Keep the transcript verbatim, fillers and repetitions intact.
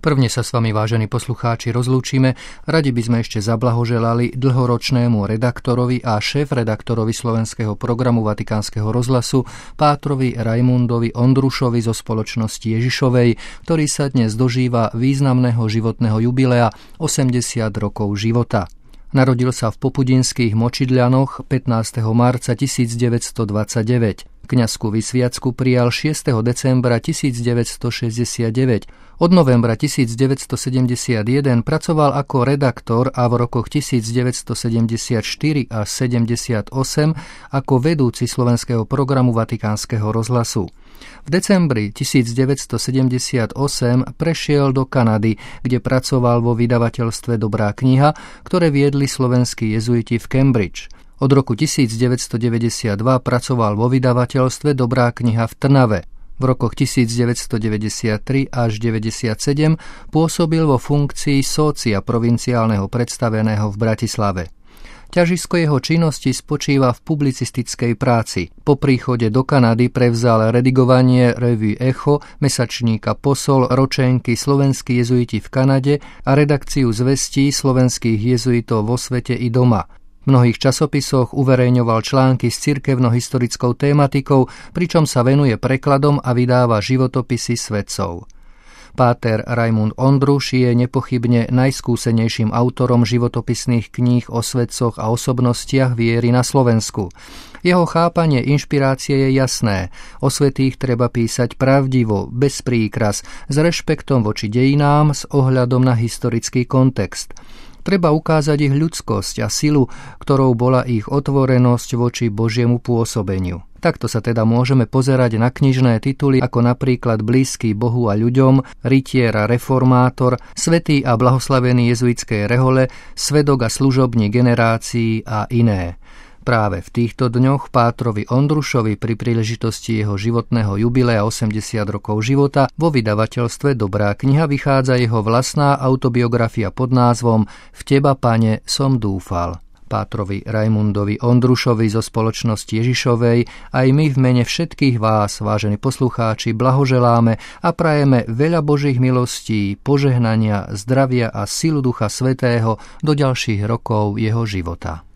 Prvne sa s vami, vážení poslucháči, rozlúčime. Radi by sme ešte zablahoželali dlhoročnému redaktorovi a šéf-redaktorovi slovenského programu Vatikánskeho rozhlasu pátrovi Raimundovi Ondrušovi zo spoločnosti Ježišovej, ktorý sa dnes dožíva významného životného jubilea osemdesiat rokov života. Narodil sa v popudinských Močidľanoch pätnásteho marca tisícdeväťstodvadsaťdeväť. Kňazskú vysviacku prijal šiesteho decembra tisícdeväťstošesťdesiatdeväť. Od novembra tisícdeväťstosedemdesiatjeden pracoval ako redaktor a v rokoch tisícdeväťstosedemdesiatštyri až sedemdesiatosem ako vedúci slovenského programu Vatikánskeho rozhlasu. V decembri tisícdeväťstosedemdesiatosem prešiel do Kanady, kde pracoval vo vydavateľstve Dobrá kniha, ktoré viedli slovenskí jezuiti v Cambridge. Od roku tisícdeväťstodeväťdesiatdva pracoval vo vydavateľstve Dobrá kniha v Trnave. V rokoch tisícdeväťstodeväťdesiattri až deväťdesiatsedem pôsobil vo funkcii sócia provinciálneho predstaveného v Bratislave. Ťažisko jeho činnosti spočíva v publicistickej práci. Po príchode do Kanady prevzal redigovanie Revue Echo, mesačníka Posol, ročenky Slovenskí jezuiti v Kanade a redakciu zvestí slovenských jezuitov vo svete i doma. V mnohých časopisoch uverejňoval články s cirkevno-historickou tématikou, pričom sa venuje prekladom a vydáva životopisy svetcov. Páter Raimund Ondruš je nepochybne najskúsenejším autorom životopisných kníh o svetcoch a osobnostiach viery na Slovensku. Jeho chápanie inšpirácie je jasné. O svätých treba písať pravdivo, bez príkras, s rešpektom voči dejinám, s ohľadom na historický kontext. Treba ukázať ich ľudskosť a silu, ktorou bola ich otvorenosť voči Božiemu pôsobeniu. Takto sa teda môžeme pozerať na knižné tituly ako napríklad Blízky Bohu a ľuďom, Rytier a reformátor, Svätý a blahoslavený jezuitskej rehole, Svedok a služobník generácií a iné. Práve v týchto dňoch pátrovi Ondrušovi pri príležitosti jeho životného jubilea osemdesiat rokov života vo vydavateľstve Dobrá kniha vychádza jeho vlastná autobiografia pod názvom V teba, Pane, som dúfal. Pátrovi Raimundovi Ondrušovi zo spoločnosti Ježišovej aj my v mene všetkých vás, vážení poslucháči, blahoželáme a prajeme veľa Božích milostí, požehnania, zdravia a silu Ducha Svätého do ďalších rokov jeho života.